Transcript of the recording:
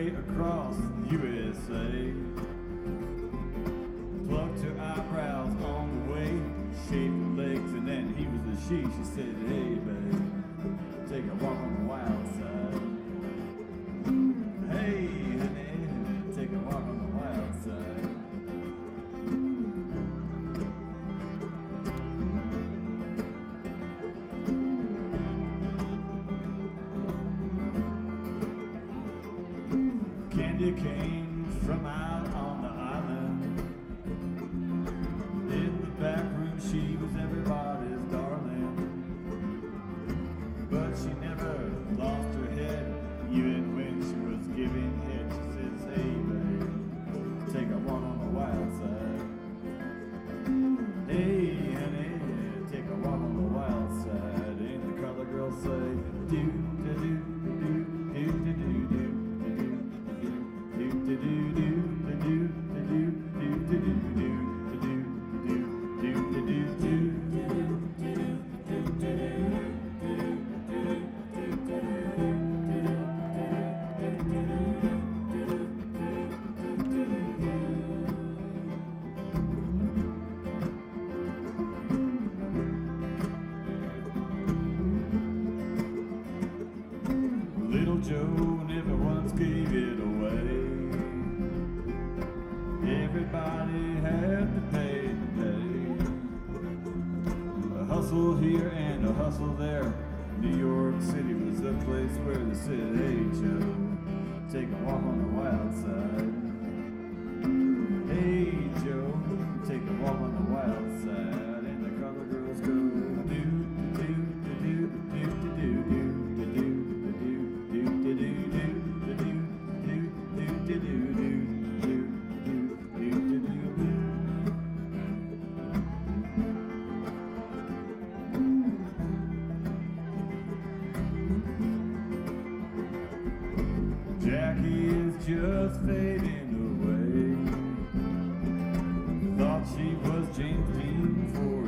halfway across the USA. Plucked her eyebrows on the way, shaved her legs, and then he was a she. She said, hey babe, take a walk on the wild side. Hey honey, take a walk on the wild side. Candy came from out on the island. In the back room she was everybody's darling, but she never lost her head, even when she was giving head. She says, hey babe, take a walk on the wild side. Hey honey, take a walk on the wild side. And the color girls say, do do do do do do do do. Little Joe never once gave it away. Everybody had to pay today. A hustle here and a hustle there. New York City was the place where they said, hey Joe, take a walk on the wild side. Hey Joe, take a walk on the wild side. And the color girls go, do do do do do do do do do do do do do do do do do. Jackie is just fading away. Thought she was James Dean for